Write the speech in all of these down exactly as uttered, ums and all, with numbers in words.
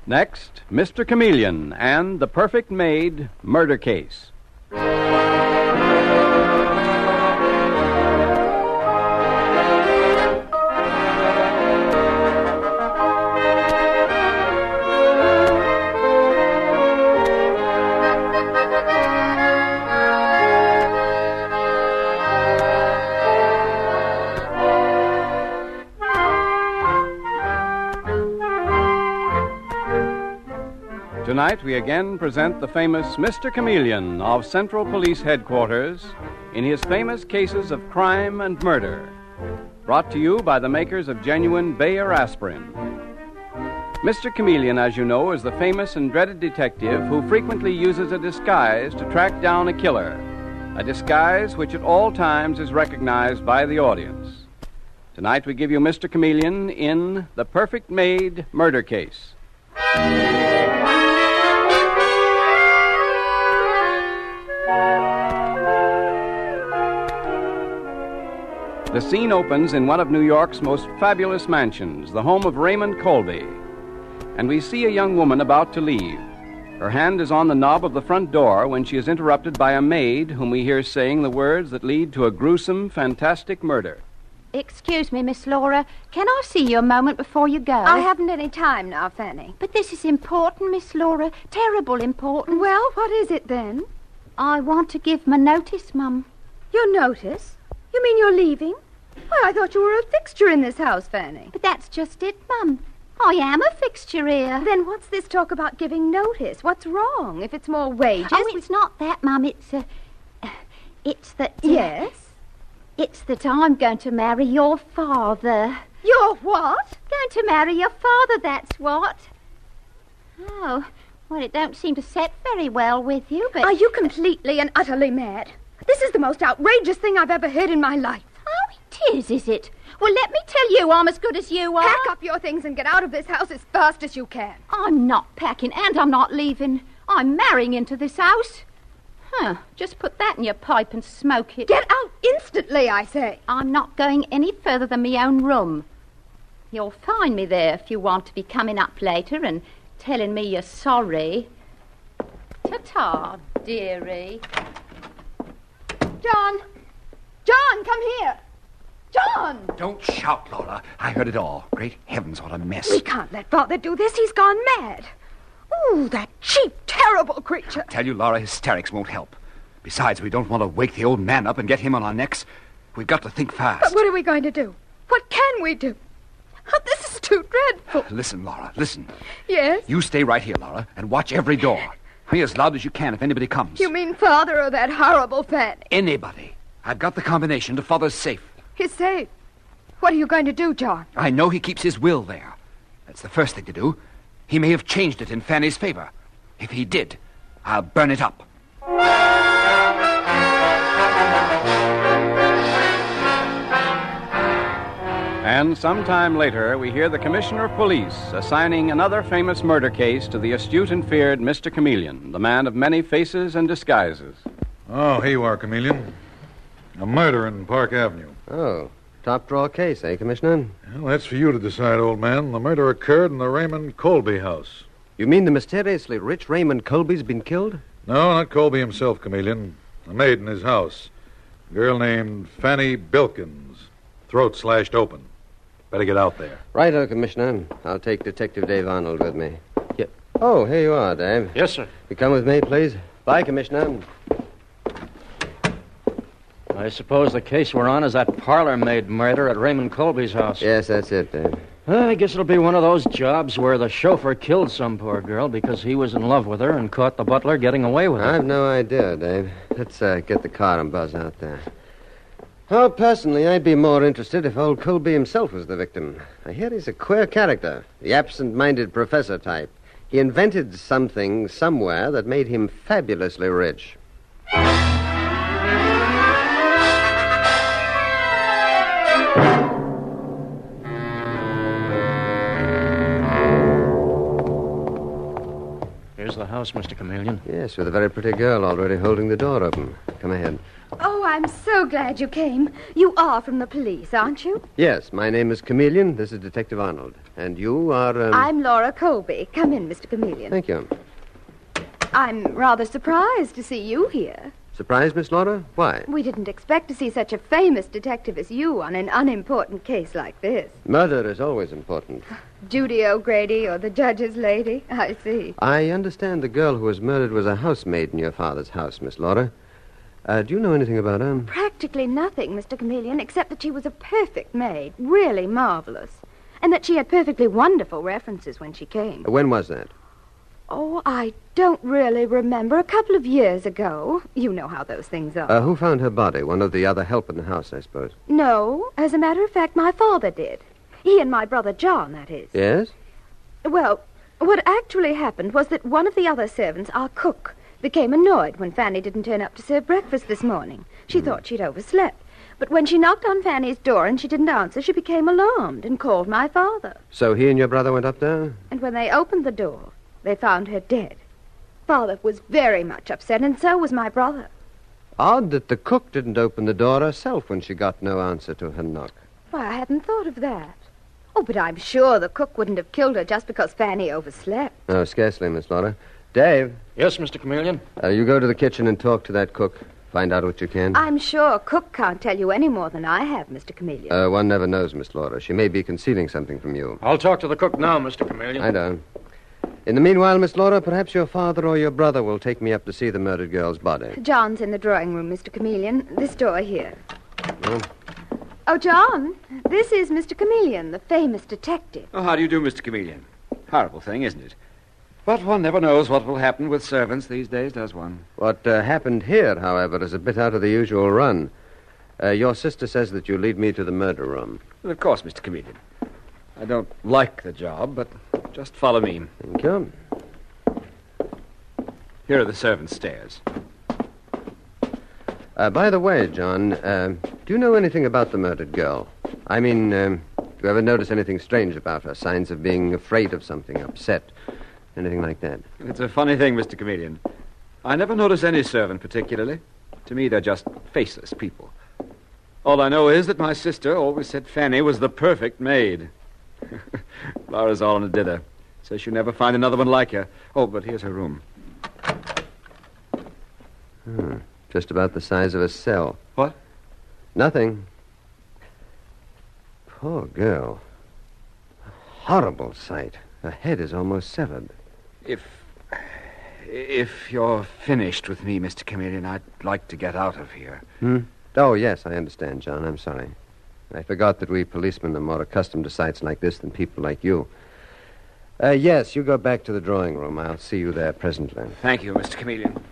Next, Mister Chameleon and the Perfect Maid Murder Case. Tonight, we again present the famous Mister Chameleon of Central Police Headquarters in his famous cases of crime and murder. Brought to you by the makers of genuine Bayer aspirin. Mister Chameleon, as you know, is the famous and dreaded detective who frequently uses a disguise to track down a killer, a disguise which at all times is recognized by the audience. Tonight, we give you Mister Chameleon in The Perfect Maid Murder Case. The scene opens in one of New York's most fabulous mansions, the home of Raymond Colby. And we see a young woman about to leave. Her hand is on the knob of the front door when she is interrupted by a maid whom we hear saying the words that lead to a gruesome, fantastic murder. Excuse me, Miss Laura. Can I see you a moment before you go? I haven't any time now, Fanny. But this is important, Miss Laura. Terrible important. Well, what is it then? I want to give my notice, Mum. Your notice? You mean you're leaving? Why, I thought you were a fixture in this house, Fanny. But that's just it, Mum. I am a fixture here. Then what's this talk about giving notice? What's wrong? If it's more wages... Oh, it's we... not that, Mum. It's, uh, it's that... Uh, yes? It's that I'm going to marry your father. Your what? Going to marry your father, that's what. Oh, well, it don't seem to set very well with you, but... Are you completely and utterly mad? This is the most outrageous thing I've ever heard in my life. Oh, it is, is it? Well, let me tell you, I'm as good as you are. Pack up your things and get out of this house as fast as you can. I'm not packing, and I'm not leaving. I'm marrying into this house. Huh, just put that in your pipe and smoke it. Get out instantly, I say. I'm not going any further than my own room. You'll find me there if you want to be coming up later and telling me you're sorry. Ta-ta, dearie. John! John, come here! John! Don't shout, Laura. I heard it all. Great heavens, what a mess. We can't let Father do this. He's gone mad. Ooh, that cheap, terrible creature. I tell you, Laura, hysterics won't help. Besides, we don't want to wake the old man up and get him on our necks. We've got to think fast. But what are we going to do? What can we do? Oh, this is too dreadful. Listen, Laura, listen. Yes? You stay right here, Laura, and watch every door. Be as loud as you can if anybody comes. You mean Father or that horrible Fanny? Anybody. I've got the combination to Father's safe. His safe? What are you going to do, John? I know he keeps his will there. That's the first thing to do. He may have changed it in Fanny's favor. If he did, I'll burn it up. And sometime later, we hear the Commissioner of Police assigning another famous murder case to the astute and feared Mister Chameleon, the man of many faces and disguises. Oh, here you are, Chameleon. A murder in Park Avenue. Oh, top drawer case, eh, Commissioner? Well, that's for you to decide, old man. The murder occurred in the Raymond Colby house. You mean the mysteriously rich Raymond Colby's been killed? No, not Colby himself, Chameleon. A maid in his house. A girl named Fanny Bilkins. Throat slashed open. Better get out there. Righto, Commissioner. I'll take Detective Dave Arnold with me. Yeah. Oh, here you are, Dave. Yes, sir. You come with me, please. Bye, Commissioner. I suppose the case we're on is that parlor-maid murder at Raymond Colby's house. Yes, that's it, Dave. Well, I guess it'll be one of those jobs where the chauffeur killed some poor girl because he was in love with her and caught the butler getting away with it. I've no idea, Dave. Let's uh, get the car and buzz out there. Oh, personally, I'd be more interested if old Colby himself was the victim. I hear he's a queer character, the absent-minded professor type. He invented something somewhere that made him fabulously rich. Here's the house, Mister Chameleon. Yes, with a very pretty girl already holding the door open. Come ahead. Oh, I'm so glad you came. You are from the police, aren't you? Yes, my name is Chameleon. This is Detective Arnold. And you are... Um... I'm Laura Colby. Come in, Mister Chameleon. Thank you. I'm rather surprised to see you here. Surprised, Miss Laura? Why? We didn't expect to see such a famous detective as you on an unimportant case like this. Murder is always important. Judy O'Grady or the judge's lady? I see. I understand the girl who was murdered was a housemaid in your father's house, Miss Laura. Uh, do you know anything about her? Practically nothing, Mister Chameleon, except that she was a perfect maid, really marvelous, and that she had perfectly wonderful references when she came. When was that? Oh, I don't really remember. A couple of years ago. You know how those things are. Uh, who found her body? One of the other help in the house, I suppose. No. As a matter of fact, my father did. He and my brother John, that is. Yes? Well, what actually happened was that one of the other servants, our cook, became annoyed when Fanny didn't turn up to serve breakfast this morning. She mm. thought she'd overslept. But when she knocked on Fanny's door and she didn't answer, she became alarmed and called my father. So he and your brother went up there? And when they opened the door, they found her dead. Father was very much upset, and so was my brother. Odd that the cook didn't open the door herself when she got no answer to her knock. Why, I hadn't thought of that. Oh, but I'm sure the cook wouldn't have killed her just because Fanny overslept. No, scarcely, Miss Laura. Dave. Yes, Mister Chameleon? Uh, you go to the kitchen and talk to that cook. Find out what you can. I'm sure Cook can't tell you any more than I have, Mister Chameleon. Uh, one never knows, Miss Laura. She may be concealing something from you. I'll talk to the cook now, Mister Chameleon. I know. In the meanwhile, Miss Laura, perhaps your father or your brother will take me up to see the murdered girl's body. John's in the drawing room, Mister Chameleon. This door here. Oh. Oh, John, this is Mister Chameleon, the famous detective. Oh, how do you do, Mister Chameleon? Horrible thing, isn't it? But one never knows what will happen with servants these days, does one? What uh, happened here, however, is a bit out of the usual run. Uh, your sister says that you lead me to the murder room. Well, of course, Mister Chameleon. I don't like the job, but just follow me. Thank you. Here are the servants' stairs. Uh, by the way, John, uh, do you know anything about the murdered girl? I mean, um, do you ever notice anything strange about her? Signs of being afraid of something, upset, anything like that? It's a funny thing, Mister Chameleon. I never notice any servant particularly. To me, they're just faceless people. All I know is that my sister always said Fanny was the perfect maid. Laura's all in a dither. Says she'll never find another one like her. Oh, but here's her room. Hmm. Just about the size of a cell. What? Nothing. Poor girl. A horrible sight. Her head is almost severed. If... If you're finished with me, Mister Chameleon, I'd like to get out of here. Hmm? Oh, yes, I understand, John. I'm sorry. I forgot that we policemen are more accustomed to sights like this than people like you. Uh, yes, you go back to the drawing room. I'll see you there presently. Thank you, Mister Chameleon.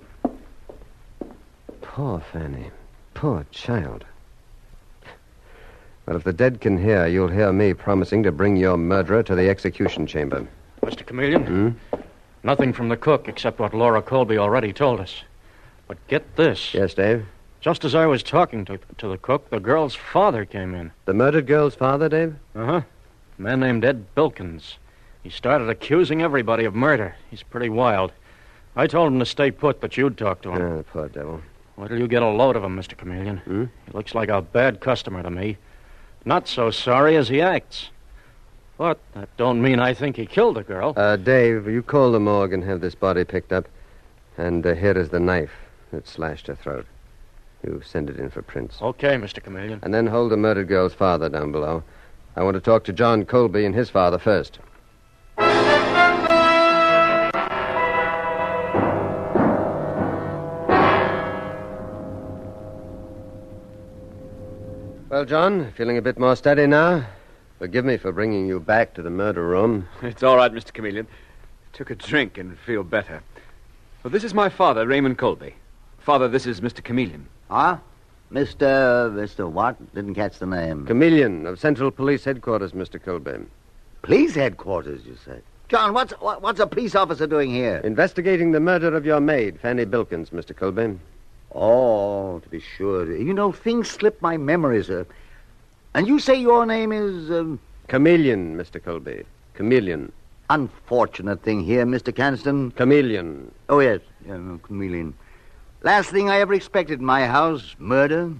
Poor Fanny. Poor child. Well, if the dead can hear, you'll hear me promising to bring your murderer to the execution chamber. Mister Chameleon? Hmm? Nothing from the cook except what Laura Colby already told us. But get this. Yes, Dave? Just as I was talking to, to the cook, the girl's father came in. The murdered girl's father, Dave? Uh-huh. A man named Ed Bilkins. He started accusing everybody of murder. He's pretty wild. I told him to stay put, but you'd talk to him. Ah, the poor devil. Wait till you get a load of him, Mister Chameleon. Hmm? He looks like a bad customer to me. Not so sorry as he acts. But that don't mean I think he killed the girl. Uh, Dave, you call the morgue and have this body picked up. And uh, here is the knife that slashed her throat. You send it in for prints. Okay, Mister Chameleon. And then hold the murdered girl's father down below. I want to talk to John Colby and his father first. Well, John, feeling a bit more steady now? Forgive me for bringing you back to the murder room. It's all right, Mister Chameleon. Took a drink and feel better. Well, this is my father, Raymond Colby. Father, this is Mister Chameleon. Ah? Mister... Mister what? Didn't catch the name. Chameleon of Central Police Headquarters, Mister Colby. Police headquarters, you say? John, what's what, what's a police officer doing here? Investigating the murder of your maid, Fanny Bilkins, Mister Colby. Oh, to be sure. You know, things slip my memory, sir. And you say your name is... Um... Chameleon, Mister Colby. Chameleon. Unfortunate thing here, Mister Canston. Chameleon. Oh, yes. Yeah, no, chameleon. Last thing I ever expected in my house, murder.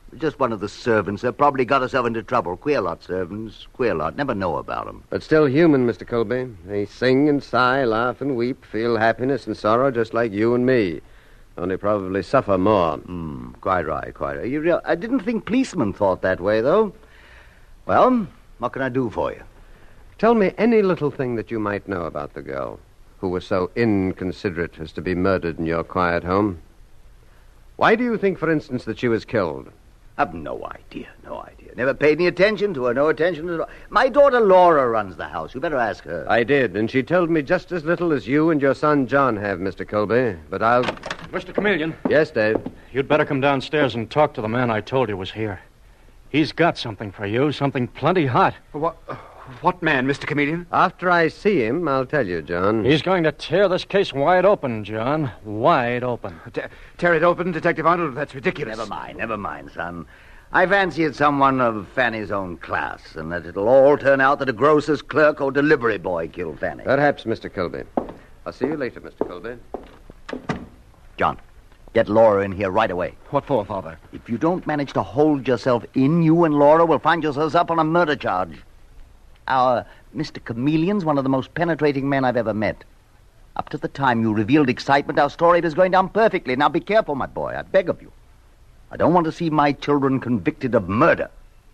Just one of the servants. They probably got herself into trouble. Queer lot, servants. Queer lot. Never know about them. But still human, Mister Colby. They sing and sigh, laugh and weep, feel happiness and sorrow just like you and me. Only probably suffer more. Hmm, quite right, quite right. You real- I didn't think policemen thought that way, though. Well, what can I do for you? Tell me any little thing that you might know about the girl who was so inconsiderate as to be murdered in your quiet home. Why do you think, for instance, that she was killed? I've no idea, no idea. Never paid any attention to her, no attention at all. My daughter Laura runs the house. You better ask her. I did, and she told me just as little as you and your son John have, Mister Colby. But I'll... Mister Chameleon. Yes, Dave? You'd better come downstairs and talk to the man I told you was here. He's got something for you, something plenty hot. What, what man, Mister Chameleon? After I see him, I'll tell you, John. He's going to tear this case wide open, John. Wide open. Te- tear it open, Detective Arnold? That's ridiculous. Never mind, never mind, son. I fancy it's someone of Fanny's own class, and that it'll all turn out that a grocer's clerk or delivery boy killed Fanny. Perhaps, Mister Colby. I'll see you later, Mister Colby. John, get Laura in here right away. What for, Father? If you don't manage to hold yourself in, you and Laura will find yourselves up on a murder charge. Our Mister Chameleon's one of the most penetrating men I've ever met. Up to the time you revealed excitement, our story was going down perfectly. Now be careful, my boy. I beg of you. I don't want to see my children convicted of murder.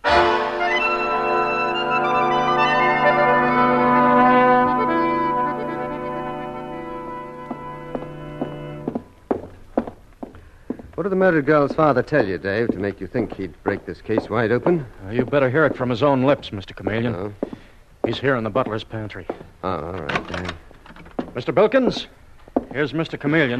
What did the murdered girl's father tell you, Dave, to make you think he'd break this case wide open? Uh, you better hear it from his own lips, Mister Chameleon. Oh, He's here in the butler's pantry. oh all right, Dave. Mister Bilkins, here's Mister Chameleon.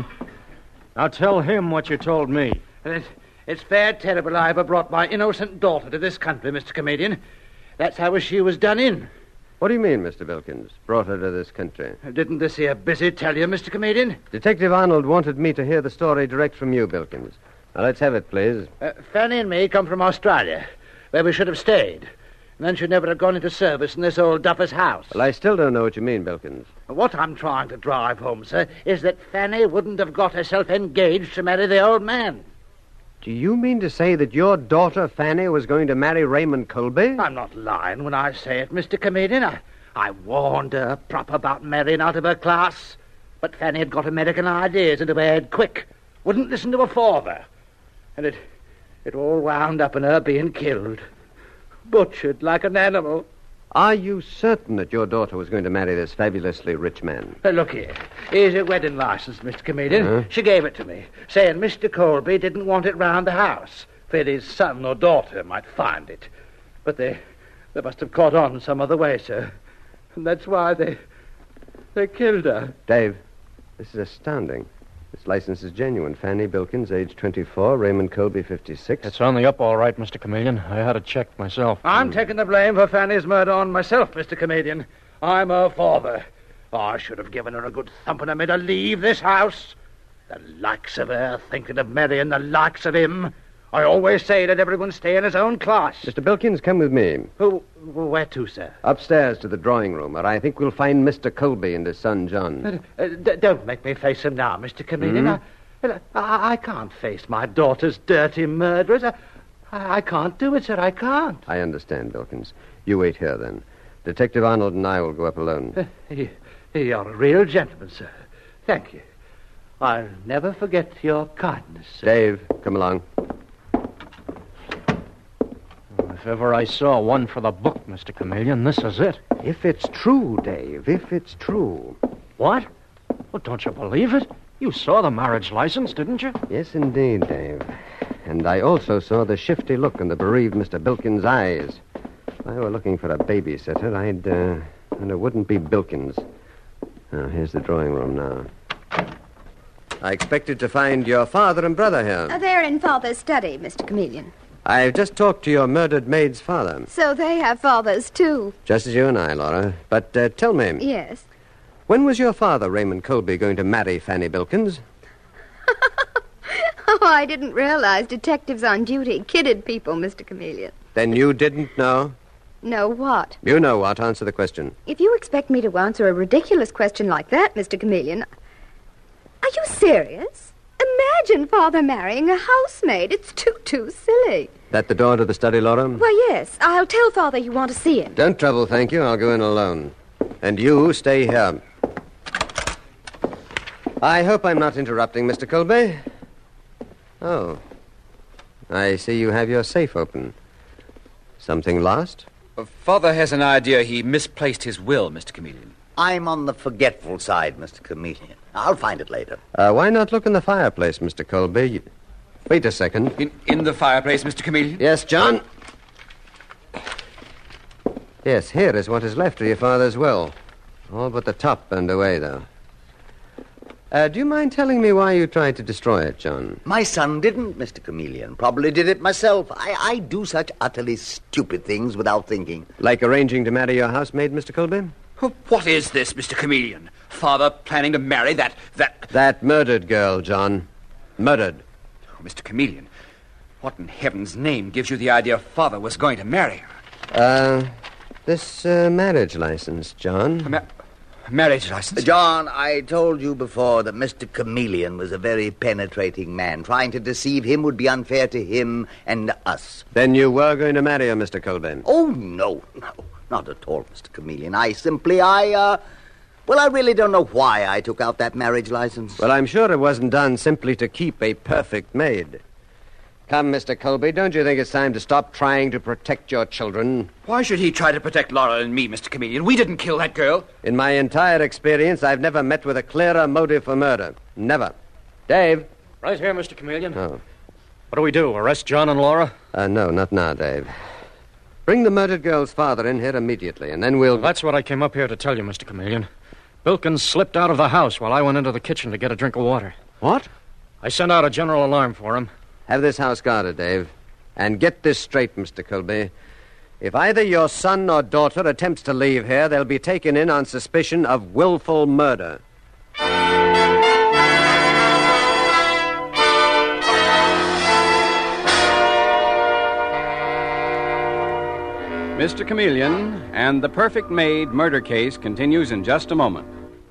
Now tell him what you told me. It, it's fair terrible I ever brought my innocent daughter to this country, Mister Chameleon. That's how she was done in. What do you mean, Mister Bilkins? Brought her to this country? Didn't this here busy tell you, Mister Chameleon? Detective Arnold wanted me to hear the story direct from you, Bilkins. Now, let's have it, please. Uh, Fanny and me come from Australia, where we should have stayed. And then she'd never have gone into service in this old duffer's house. Well, I still don't know what you mean, Bilkins. What I'm trying to drive home, sir, is that Fanny wouldn't have got herself engaged to marry the old man. Do you mean to say that your daughter, Fanny, was going to marry Raymond Colby? I'm not lying when I say it, Mister Chameleon. I, I warned her proper about marrying out of her class. But Fanny had got American ideas into her head quick. Wouldn't listen to her father. And it, it all wound up in her being killed. Butchered like an animal. Are you certain that your daughter was going to marry this fabulously rich man? Uh, look here. Here's your wedding license, Mister Chameleon. Uh-huh. She gave it to me, saying Mister Colby didn't want it round the house, feared his son or daughter might find it. But they, they must have caught on some other way, sir. And that's why they, they killed her. Dave, this is astounding. This license is genuine. Fanny Bilkins, age twenty-four, Raymond Colby, fifty-six. It's on the up all right, Mister Chameleon. I had it checked myself. I'm taking the blame for Fanny's murder on myself, Mister Chameleon. I'm her father. I should have given her a good thumping and made her leave this house. The likes of her thinking of marrying the likes of him. I always say that everyone stay in his own class. Mister Bilkins, come with me. Who, where to, sir? Upstairs to the drawing room, where I think we'll find Mister Colby and his son, John. Uh, uh, d- don't make me face him now, Mister Chameleon. Mm-hmm. I, I, I can't face my daughter's dirty murderers. I, I can't do it, sir. I can't. I understand, Bilkins. You wait here, then. Detective Arnold and I will go up alone. Uh, you, you're a real gentleman, sir. Thank you. I'll never forget your kindness, sir. Dave, come along. If ever I saw one for the book, Mister Chameleon, this is it. If it's true, Dave, if it's true. What? Well, don't you believe it? You saw the marriage license, didn't you? Yes, indeed, Dave. And I also saw the shifty look in the bereaved Mister Bilkins' eyes. If I were looking for a babysitter, I'd, uh, and it wouldn't be Bilkins. Now, here's the drawing room now. I expected to find your father and brother here. Uh, they're in Father's study, Mister Chameleon. I've just talked to your murdered maid's father. So they have fathers, too. Just as you and I, Laura. But uh, tell me. Yes. When was your father, Raymond Colby, going to marry Fanny Bilkins? Oh, I didn't realize detectives on duty kidded people, Mister Chameleon. Then you didn't know? Know what? You know what. Answer the question. If you expect me to answer a ridiculous question like that, Mister Chameleon... Are you serious? A Imagine Father marrying a housemaid. It's too, too silly. That the door to the study, Laura? Why, yes. I'll tell Father you want to see him. Don't trouble, thank you. I'll go in alone. And you stay here. I hope I'm not interrupting, Mister Colby. Oh. I see you have your safe open. Something lost? Uh, Father has an idea he misplaced his will, Mister Chameleon. I'm on the forgetful side, Mister Chameleon. I'll find it later. Uh, why not look in the fireplace, Mister Colby? Wait a second. In, in the fireplace, Mister Chameleon? Yes, John? Yes, here is what is left of your father's will. All but the top burned away, though. Uh, do you mind telling me why you tried to destroy it, John? My son didn't, Mister Chameleon. Probably did it myself. I, I do such utterly stupid things without thinking. Like arranging to marry your housemaid, Mister Colby? What is this, Mister Chameleon? Father planning to marry that... that... That murdered girl, John. Murdered. Oh, Mister Chameleon, what in heaven's name gives you the idea Father was going to marry her? Uh, this uh, marriage license, John. A ma- marriage license? John, I told you before that Mister Chameleon was a very penetrating man. Trying to deceive him would be unfair to him and us. Then you were going to marry her, Mister Colby? Oh, no, no. Not at all, Mister Chameleon. I simply, I, uh... Well, I really don't know why I took out that marriage license. Well, I'm sure it wasn't done simply to keep a perfect maid. Come, Mister Colby, don't you think it's time to stop trying to protect your children? Why should he try to protect Laura and me, Mister Chameleon? We didn't kill that girl. In my entire experience, I've never met with a clearer motive for murder. Never. Dave? Right here, Mister Chameleon. Oh. What do we do, arrest John and Laura? Uh, no, not now, Dave. Bring the murdered girl's father in here immediately, and then we'll... Well, that's what I came up here to tell you, Mister Chameleon. Bilkins slipped out of the house while I went into the kitchen to get a drink of water. What? I sent out a general alarm for him. Have this house guarded, Dave. And get this straight, Mister Colby. If either your son or daughter attempts to leave here, they'll be taken in on suspicion of willful murder. Mister Chameleon and the Perfect Maid murder case continues in just a moment.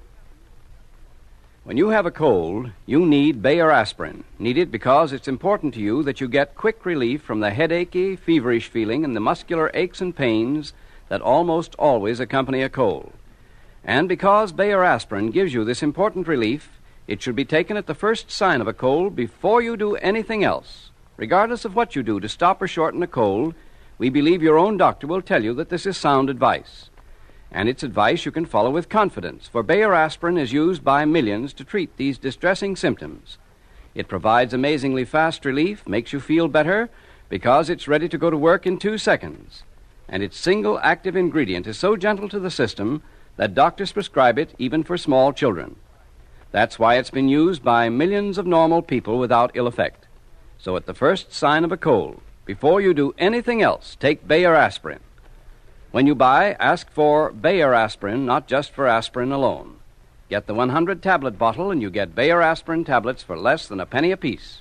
When you have a cold, you need Bayer aspirin. Need it because it's important to you that you get quick relief from the headachy, feverish feeling and the muscular aches and pains that almost always accompany a cold. And because Bayer aspirin gives you this important relief, it should be taken at the first sign of a cold before you do anything else. Regardless of what you do to stop or shorten a cold, we believe your own doctor will tell you that this is sound advice. And it's advice you can follow with confidence, for Bayer aspirin is used by millions to treat these distressing symptoms. It provides amazingly fast relief, makes you feel better, because it's ready to go to work in two seconds. And its single active ingredient is so gentle to the system that doctors prescribe it even for small children. That's why it's been used by millions of normal people without ill effect. So at the first sign of a cold, before you do anything else, take Bayer aspirin. When you buy, ask for Bayer aspirin, not just for aspirin alone. Get the one hundred tablet bottle and you get Bayer aspirin tablets for less than a penny apiece.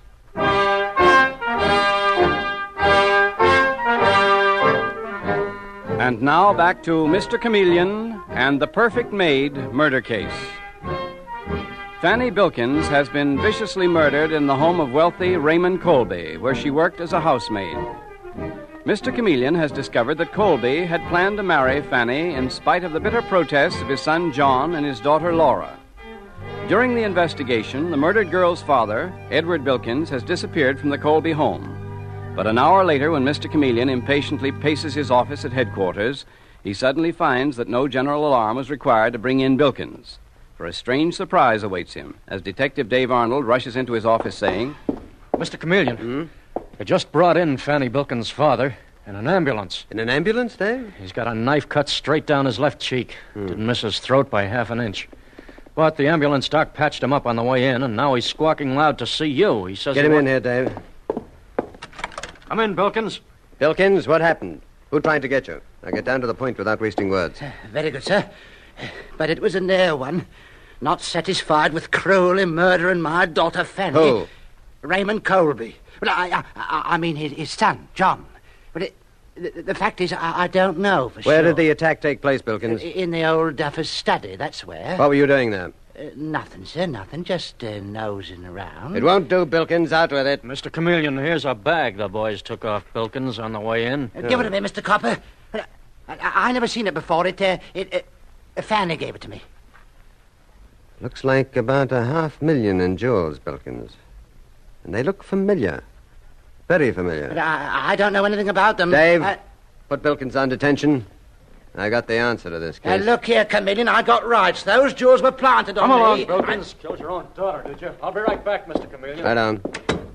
And now back to Mister Chameleon and the Perfect Maid murder case. Fanny Bilkins has been viciously murdered in the home of wealthy Raymond Colby, where she worked as a housemaid. Mister Chameleon has discovered that Colby had planned to marry Fanny in spite of the bitter protests of his son John and his daughter Laura. During the investigation, the murdered girl's father, Edward Bilkins, has disappeared from the Colby home. But an hour later, when Mister Chameleon impatiently paces his office at headquarters, he suddenly finds that no general alarm is required to bring in Bilkins. For a strange surprise awaits him as Detective Dave Arnold rushes into his office saying, Mister Chameleon, Hmm? they just brought in Fanny Bilkins' father in an ambulance. In an ambulance, Dave? He's got a knife cut straight down his left cheek. Hmm. Didn't miss his throat by half an inch. But the ambulance doc patched him up on the way in, and now he's squawking loud to see you. He says... Get him in here, Dave. Come in, Bilkins. Bilkins, what happened? Who tried to get you? Now get down to the point without wasting words. Uh, very good, sir. But it was a near one. Not satisfied with cruelly murdering my daughter, Fanny. Who? Raymond Colby. Well, I, I, I mean his, his son, John. But it, the, the fact is, I, I don't know for Where sure. did the attack take place, Bilkins? In the old duffer's study, that's where. What were you doing there? Uh, Uh, nothing, sir, nothing. Just uh, nosing around. It won't do, Bilkins. Out with it. Mister Chameleon, here's a bag the boys took off Bilkins on the way in. Uh, give it to me, Mister Copper. Uh, I, I, I never seen it before. It, uh, it, uh, Fanny gave it to me. Looks like about a half million in jewels, Bilkins. And they look familiar. Very familiar. But I, I don't know anything about them. Dave, I, put Bilkins on detention. I got the answer to this uh, case. look here, Chameleon. I got rights. Those jewels were planted on Come along, me. Bilkins. Killed your own daughter, did you? I'll be right back, Mister Chameleon. Right on.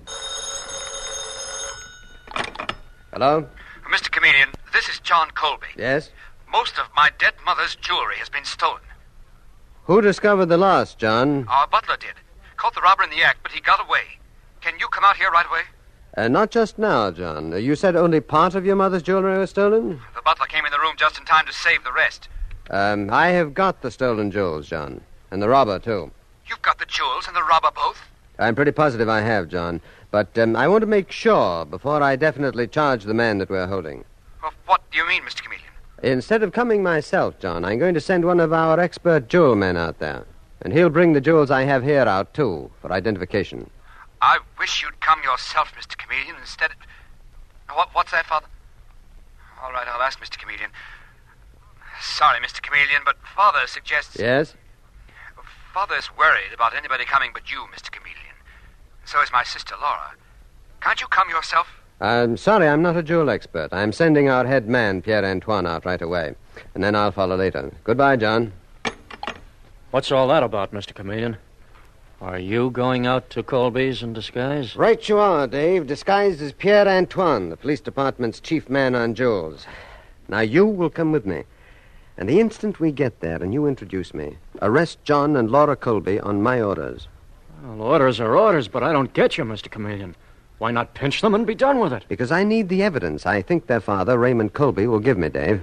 Hello? Mister Chameleon, this is John Colby. Yes? Most of my dead mother's jewelry has been stolen. Who discovered the loss, John? Our butler did. Caught the robber in the act, but he got away. Can you come out here right away? Uh, not just now, John. Uh, you said only part of your mother's jewelry was stolen? The butler came in the room just in time to save the rest. Um, I have got the stolen jewels, John. And the robber, too. You've got the jewels and the robber both? I'm pretty positive I have, John. But um, I want to make sure before I definitely charge the man that we're holding. Well, what do you mean, Mister Chameleon? Instead of coming myself, John, I'm going to send one of our expert jewel men out there. And he'll bring the jewels I have here out, too, for identification. I wish you'd come yourself, Mister Chameleon, instead of... What, what's that, Father? All right, I'll ask Mister Chameleon. Sorry, Mister Chameleon, but Father suggests... Yes? Father's worried about anybody coming but you, Mister Chameleon. So is my sister, Laura. Can't you come yourself? I'm sorry, I'm not a jewel expert. I'm sending our head man, Pierre-Antoine, out right away. And then I'll follow later. Goodbye, John. What's all that about, Mister Chameleon? Are you going out to Colby's in disguise? Right you are, Dave. Disguised as Pierre-Antoine, the police department's chief man on jewels. Now, you will come with me. And the instant we get there and you introduce me, arrest John and Laura Colby on my orders. Well, orders are orders, but I don't get you, Mister Chameleon. Why not pinch them and be done with it? Because I need the evidence I think their father, Raymond Colby, will give me, Dave.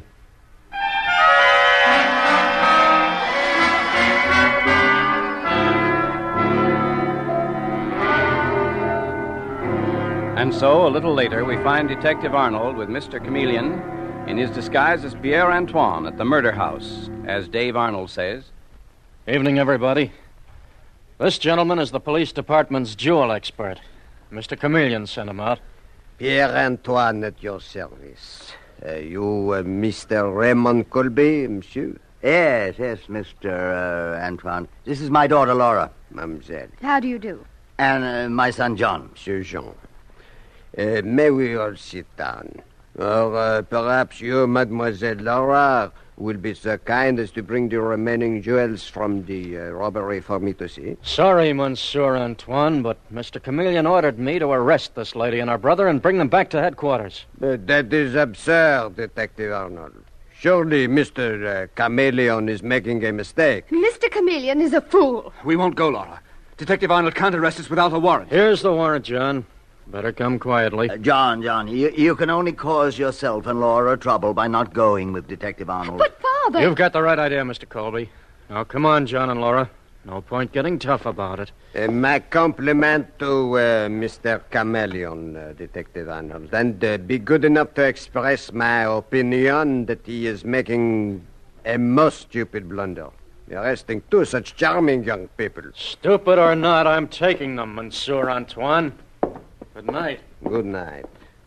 And so, a little later, we find Detective Arnold with Mister Chameleon in his disguise as Pierre-Antoine at the murder house, as Dave Arnold says. Evening, everybody. This gentleman is the police department's jewel expert. Mister Chameleon sent him out. Pierre-Antoine at your service. Uh, you, uh, Mister Raymond Colby, monsieur? Yes, yes, Mister Uh, Antoine. This is my daughter, Laura. Mademoiselle. How do you do? And uh, my son, John. Monsieur Jean. Uh, may we all sit down? Or uh, perhaps you, Mademoiselle Laura, will be so kind as to bring the remaining jewels from the uh, robbery for me to see? Sorry, Monsieur Antoine, but Mister Chameleon ordered me to arrest this lady and her brother and bring them back to headquarters. But that is absurd, Detective Arnold. Surely Mister Uh, Chameleon is making a mistake. Mister Chameleon is a fool. We won't go, Laura. Detective Arnold can't arrest us without a warrant. Here's the warrant, John. Better come quietly. Uh, John, John, you, you can only cause yourself and Laura trouble by not going with Detective Arnold. But, Father... You've got the right idea, Mister Colby. Now, come on, John and Laura. No point getting tough about it. Uh, my compliment to uh, Mister Chameleon, uh, Detective Arnold. And uh, be good enough to express my opinion that he is making a most stupid blunder. Arresting two such charming young people. Stupid or not, I'm taking them, Monsieur Antoine. Good night. Good night.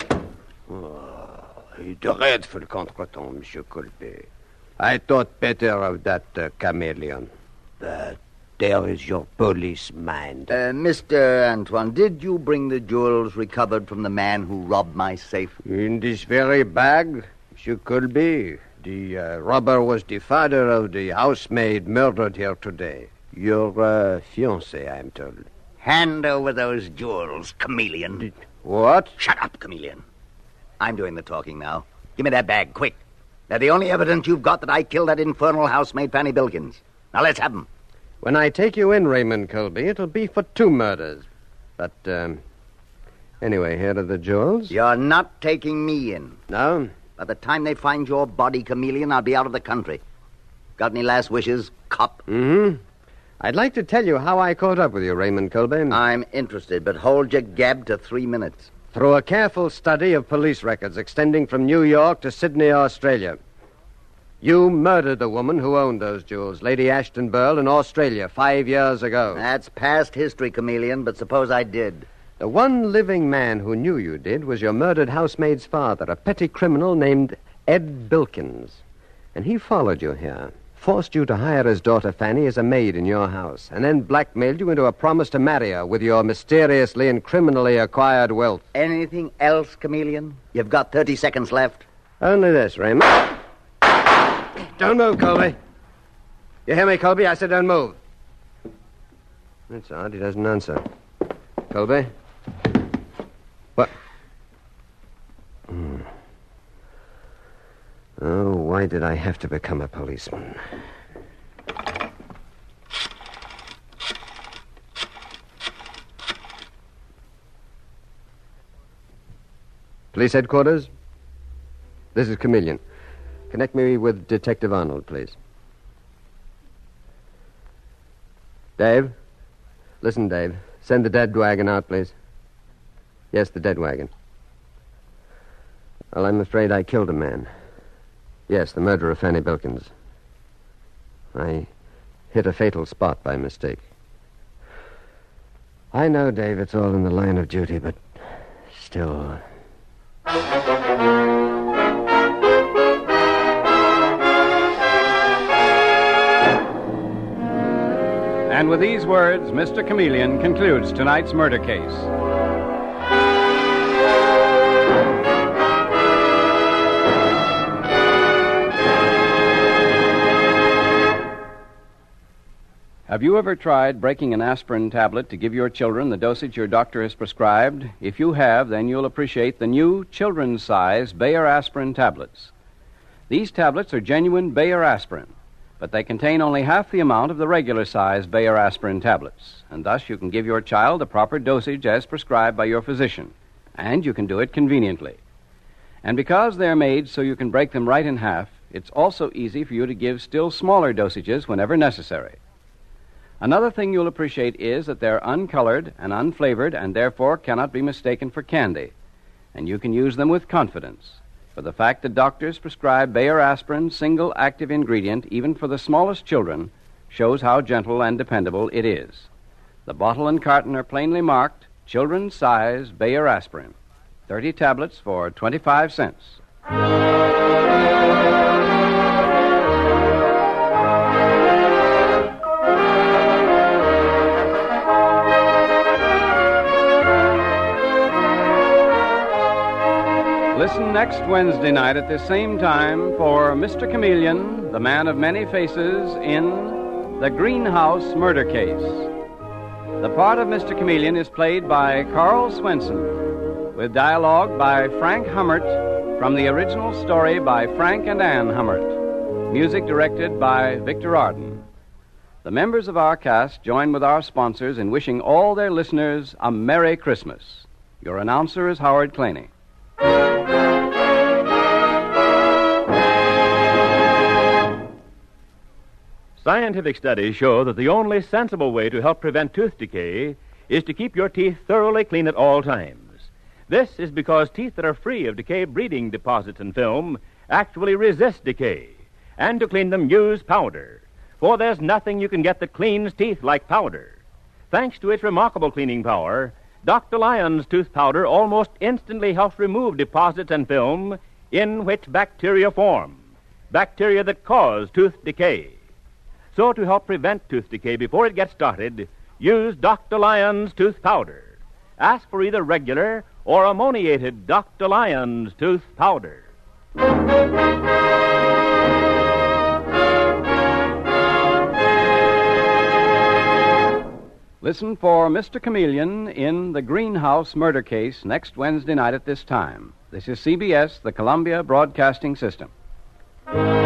Oh, a dreadful contretemps, Monsieur Colby. I thought better of that uh, Chameleon. But there is your police mind. Uh, Mister Antoine, did you bring the jewels recovered from the man who robbed my safe? In this very bag, Monsieur Colby. The uh, robber was the father of the housemaid murdered here today. Your uh, fiancée, I'm told. Hand over those jewels, Chameleon. What? Shut up, Chameleon. I'm doing the talking now. Give me that bag, quick. They're the only evidence you've got that I killed that infernal housemaid, Fanny Bilkins. Now, let's have them. When I take you in, Raymond Colby, it'll be for two murders. But, um... anyway, here are the jewels. You're not taking me in. No? By the time they find your body, Chameleon, I'll be out of the country. Got any last wishes, cop? Mm-hmm. I'd like to tell you how I caught up with you, Raymond Colby. I'm interested, but hold your gab to three minutes. Through a careful study of police records extending from New York to Sydney, Australia. You murdered the woman who owned those jewels, Lady Ashton Burl, in Australia five years ago. That's past history, Chameleon, but suppose I did. The one living man who knew you did was your murdered housemaid's father, a petty criminal named Ed Bilkins. And he followed you here, forced you to hire his daughter Fanny as a maid in your house, and then blackmailed you into a promise to marry her with your mysteriously and criminally acquired wealth. Anything else, Chameleon? You've got thirty seconds left. Only this, Raymond. Don't move, Colby. You hear me, Colby? I said don't move. That's odd. He doesn't answer. Colby? What? Hmm. Oh, why did I have to become a policeman? Police headquarters? This is Chameleon. Connect me with Detective Arnold, please. Dave? Listen, Dave. Send the dead wagon out, please. Yes, the dead wagon. Well, I'm afraid I killed a man. Yes, the murder of Fanny Bilkins. I hit a fatal spot by mistake. I know, Dave, it's all in the line of duty, but still... And with these words, Mister Chameleon concludes tonight's murder case. Have you ever tried breaking an aspirin tablet to give your children the dosage your doctor has prescribed? If you have, then you'll appreciate the new children's-size Bayer aspirin tablets. These tablets are genuine Bayer aspirin, but they contain only half the amount of the regular-size Bayer aspirin tablets, and thus you can give your child the proper dosage as prescribed by your physician, and you can do it conveniently. And because they're made so you can break them right in half, it's also easy for you to give still smaller dosages whenever necessary. Another thing you'll appreciate is that they're uncolored and unflavored and therefore cannot be mistaken for candy, and you can use them with confidence. For the fact that doctors prescribe Bayer aspirin single active ingredient even for the smallest children shows how gentle and dependable it is. The bottle and carton are plainly marked children's size Bayer aspirin. thirty tablets for twenty-five cents. Listen next Wednesday night at this same time for Mister Chameleon, the man of many faces, in The Greenhouse Murder Case. The part of Mister Chameleon is played by Carl Swenson, with dialogue by Frank Hummert from the original story by Frank and Ann Hummert. Music directed by Victor Arden. The members of our cast join with our sponsors in wishing all their listeners a Merry Christmas. Your announcer is Howard Claney. Scientific studies show that the only sensible way to help prevent tooth decay is to keep your teeth thoroughly clean at all times. This is because teeth that are free of decay-breeding deposits and film actually resist decay. And to clean them, use powder. For there's nothing you can get that cleans teeth like powder. Thanks to its remarkable cleaning power, Doctor Lyon's tooth powder almost instantly helps remove deposits and film in which bacteria form, bacteria that cause tooth decay. So to help prevent tooth decay before it gets started, use Doctor Lyon's tooth powder. Ask for either regular or ammoniated Doctor Lyon's tooth powder. Listen for Mister Chameleon in The Greenhouse Murder Case next Wednesday night at this time. This is C B S, the Columbia Broadcasting System.